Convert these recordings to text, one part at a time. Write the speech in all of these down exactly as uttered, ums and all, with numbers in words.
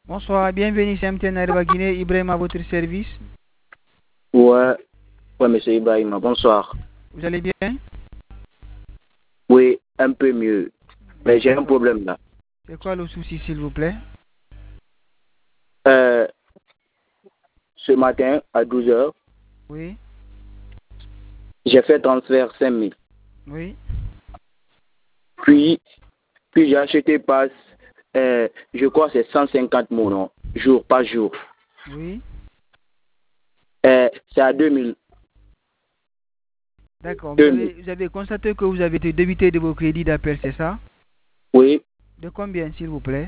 Bonsoir, bienvenue chez M T N Arriva Guinée, Ibrahim à votre service. Ouais, ouais, monsieur Ibrahim, bonsoir. Vous allez bien? Oui, un peu mieux. Mais j'ai un problème là. C'est quoi le souci, s'il vous plaît? Euh, ce matin, à douze heures, Oui. j'ai fait transfert cinq mille. Oui. Puis, puis j'ai acheté passe, euh, je crois que c'est cent cinquante mots, jour par jour. Oui. Euh, c'est à deux mille. D'accord. Vous avez, vous avez constaté que vous avez été débité de vos crédits d'appel, c'est ça? Oui. De combien, s'il vous plaît?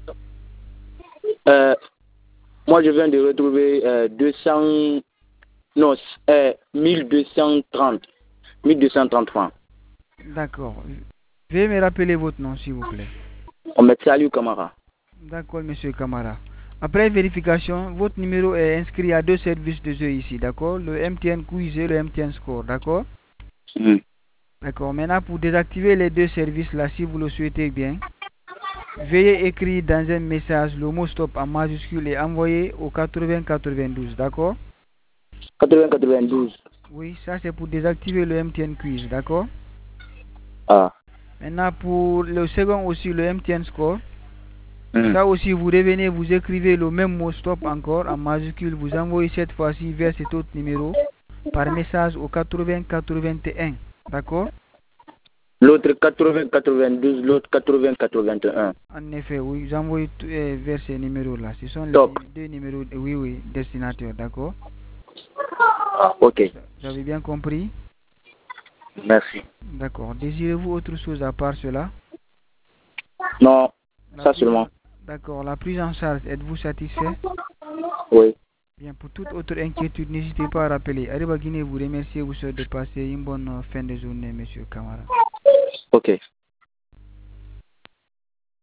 Euh, moi, je viens de retrouver euh, deux cents, non, euh, mille deux cent trente. mille deux cent trente francs. D'accord. Veuillez me rappeler votre nom, s'il vous plaît. On me salue, Camara. D'accord, monsieur Camara. Après vérification, votre numéro est inscrit à deux services de jeu ici, d'accord? Le M T N Quiz et le M T N Score, d'accord? Mm. D'accord. Maintenant, pour désactiver les deux services-là, si vous le souhaitez bien, veuillez écrire dans un message le mot stop en majuscule et envoyer au quatre-vingts quatre-vingt-douze, d'accord? quatre-vingts quatre-vingt-douze. Oui, ça c'est pour désactiver le M T N Quiz, d'accord? Ah. Maintenant, pour le second aussi, le M T N Score, Mm. ça aussi, vous revenez, vous écrivez le même mot stop encore en majuscule, vous envoyez cette fois-ci vers cet autre numéro par message au quatre-vingts quatre-vingt-un, d'accord? L'autre quatre-vingts quatre-vingt-douze, l'autre quatre-vingts quatre-vingt-un. En effet, oui, j'envoie euh, vers ces numéros-là. Ce sont Top. les deux numéros, oui, oui, destinataires, d'accord? Ah, ok. Vous avez bien compris? Merci. D'accord. Désirez-vous autre chose à part cela? Non, La ça prise en... seulement. D'accord. La prise en charge, êtes-vous satisfait? Oui. Bien, pour toute autre inquiétude, n'hésitez pas à rappeler. Arriva Guinée vous remercie et vous souhaite de passer une bonne fin de journée, monsieur Camara. Ok.